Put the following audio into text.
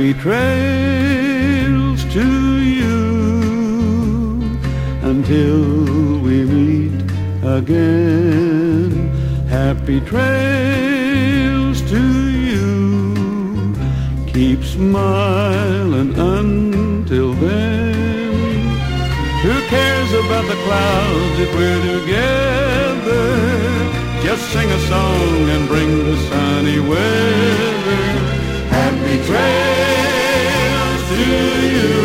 Happy trails to you until we meet again. Happy trails to you. Keep smiling until then. Who cares about the clouds if we're together? Just sing a song and bring the sunny weather. Happy trails to you.